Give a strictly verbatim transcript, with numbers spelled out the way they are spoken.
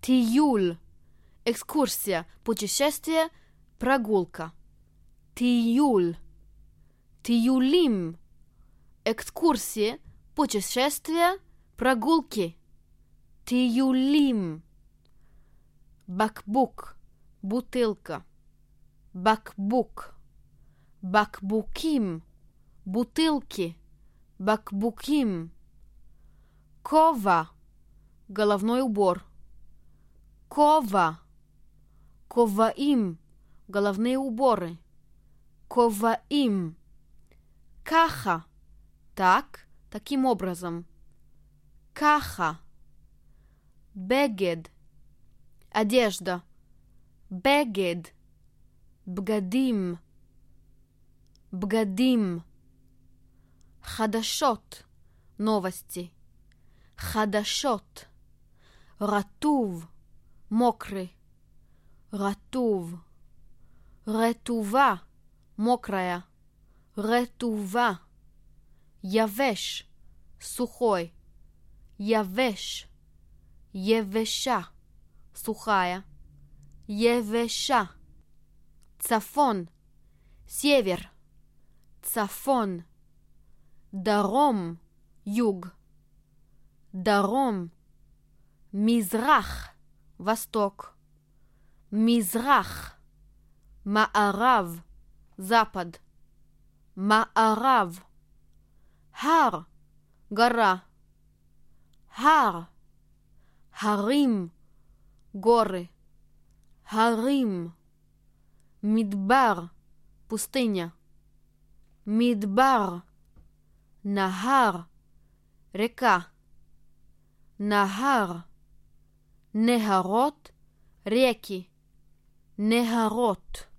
Тиюль. Экскурсия, путешествие, прогулка. Тиюль. Тиюлим. Экскурсии, путешествия, прогулки. Тиюлим. Бакбук. Бутылка. Бакбук. Бакбуким. Бутылки. Бакбуким. Кова. Головной убор. Кова. Коваим. Головные уборы. Коваим. Каха. Так, таким образом. Каха. Бегед. Одежда. Бегед. Бгадим. Бгадим. Хадашот. Новости. Хадашот. Ратув. Мокрый. Ратув. Ретува. Мокрая. Ретува. Явеш. Сухой. Явеш. Евеша. Сухая. Евеша. Цафон. Север. Цафон. Даром. Юг. Даром. Мизрах. Восток. Мизрах. Маарав. Запад. Маарав. Хар. Гора. Хар. Харим. Горы. Харим. Мидбар. Пустыня. Мидбар. Нахар. Река. Нахар. Нехарот. Реки. Нехарот.